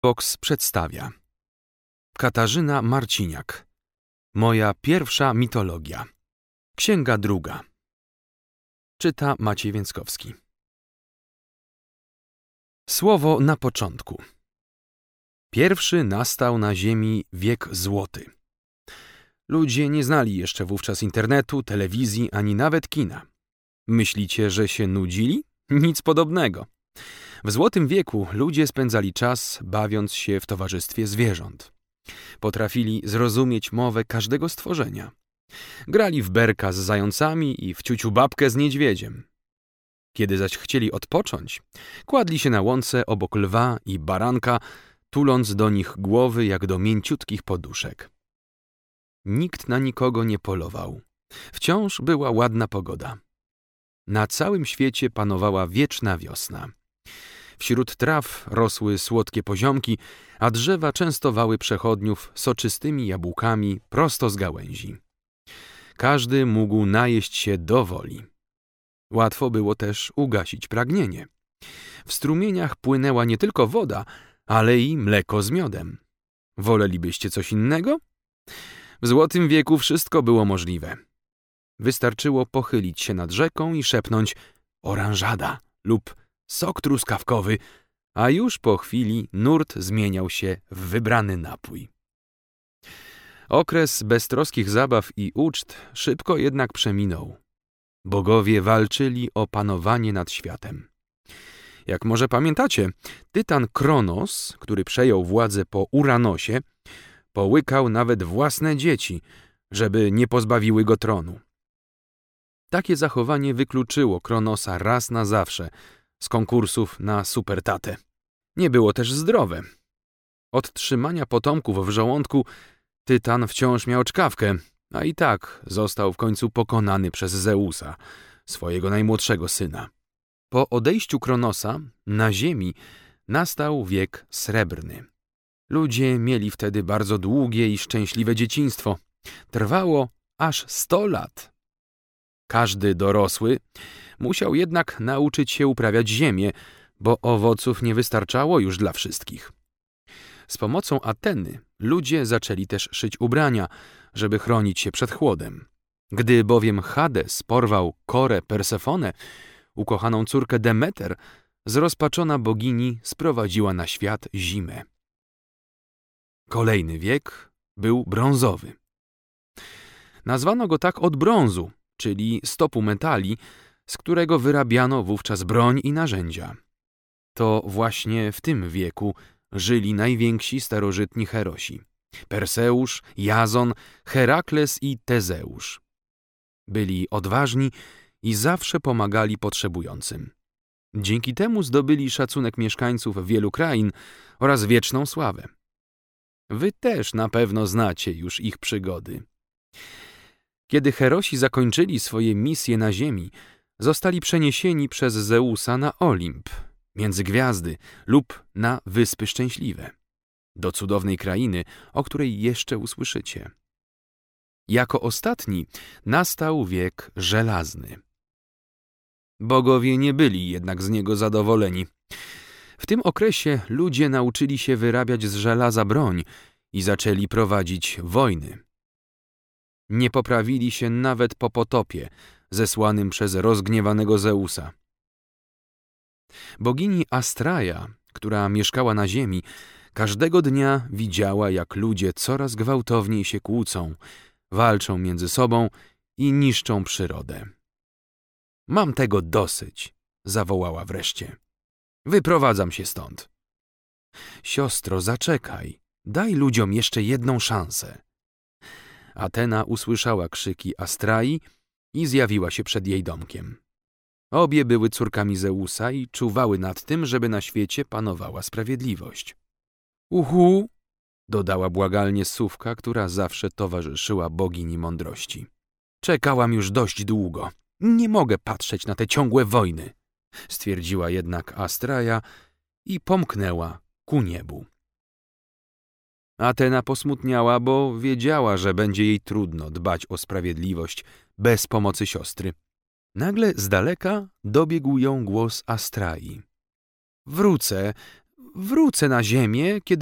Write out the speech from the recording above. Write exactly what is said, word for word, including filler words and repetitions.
Box przedstawia Katarzyna Marciniak. Moja pierwsza mitologia. Księga druga. Czyta Maciej Więckowski. Słowo na początku. Pierwszy nastał na ziemi wiek złoty. Ludzie nie znali jeszcze wówczas internetu, telewizji, ani nawet kina. Myślicie, że się nudzili? Nic podobnego. W złotym wieku ludzie spędzali czas, bawiąc się w towarzystwie zwierząt. Potrafili zrozumieć mowę każdego stworzenia. Grali w berka z zającami i w ciuciu babkę z niedźwiedziem. Kiedy zaś chcieli odpocząć, kładli się na łące obok lwa i baranka, tuląc do nich głowy jak do mięciutkich poduszek. Nikt na nikogo nie polował. Wciąż była ładna pogoda. Na całym świecie panowała wieczna wiosna. Wśród traw rosły słodkie poziomki, a drzewa częstowały przechodniów soczystymi jabłkami prosto z gałęzi. Każdy mógł najeść się do woli. Łatwo było też ugasić pragnienie. W strumieniach płynęła nie tylko woda, ale i mleko z miodem. Wolelibyście coś innego? W złotym wieku wszystko było możliwe. Wystarczyło pochylić się nad rzeką i szepnąć oranżada lub sok truskawkowy, a już po chwili nurt zmieniał się w wybrany napój. Okres beztroskich zabaw i uczt szybko jednak przeminął. Bogowie walczyli o panowanie nad światem. Jak może pamiętacie, tytan Kronos, który przejął władzę po Uranosie, połykał nawet własne dzieci, żeby nie pozbawiły go tronu. Takie zachowanie wykluczyło Kronosa raz na zawsze z konkursów na supertatę. Nie było też zdrowe. Od trzymania potomków w żołądku tytan wciąż miał czkawkę, a i tak został w końcu pokonany przez Zeusa, swojego najmłodszego syna. Po odejściu Kronosa na ziemi nastał wiek srebrny. Ludzie mieli wtedy bardzo długie i szczęśliwe dzieciństwo. Trwało aż sto lat. Każdy dorosły musiał jednak nauczyć się uprawiać ziemię, bo owoców nie wystarczało już dla wszystkich. Z pomocą Ateny ludzie zaczęli też szyć ubrania, żeby chronić się przed chłodem. Gdy bowiem Hades porwał Korę Persefonę, ukochaną córkę Demeter, zrozpaczona bogini sprowadziła na świat zimę. Kolejny wiek był brązowy. Nazwano go tak od brązu, czyli stopu metali, z którego wyrabiano wówczas broń i narzędzia. To właśnie w tym wieku żyli najwięksi starożytni herosi: Perseusz, Jazon, Herakles i Tezeusz. Byli odważni i zawsze pomagali potrzebującym. Dzięki temu zdobyli szacunek mieszkańców wielu krain oraz wieczną sławę. Wy też na pewno znacie już ich przygody. Kiedy herosi zakończyli swoje misje na ziemi, zostali przeniesieni przez Zeusa na Olimp, między gwiazdy lub na Wyspy Szczęśliwe, do cudownej krainy, o której jeszcze usłyszycie. Jako ostatni nastał wiek żelazny. Bogowie nie byli jednak z niego zadowoleni. W tym okresie ludzie nauczyli się wyrabiać z żelaza broń i zaczęli prowadzić wojny. Nie poprawili się nawet po potopie zesłanym przez rozgniewanego Zeusa. Bogini Astraja, która mieszkała na ziemi, każdego dnia widziała, jak ludzie coraz gwałtowniej się kłócą, walczą między sobą i niszczą przyrodę. Mam tego dosyć, zawołała wreszcie. Wyprowadzam się stąd. Siostro, zaczekaj, daj ludziom jeszcze jedną szansę. Atena usłyszała krzyki Astrai i zjawiła się przed jej domkiem. Obie były córkami Zeusa i czuwały nad tym, żeby na świecie panowała sprawiedliwość. Uhu, dodała błagalnie Sówka, która zawsze towarzyszyła bogini mądrości. Czekałam już dość długo. Nie mogę patrzeć na te ciągłe wojny, stwierdziła jednak Astraja i pomknęła ku niebu. Atena posmutniała, bo wiedziała, że będzie jej trudno dbać o sprawiedliwość bez pomocy siostry. Nagle z daleka dobiegł ją głos Astrai. Wrócę, wrócę na ziemię, kiedy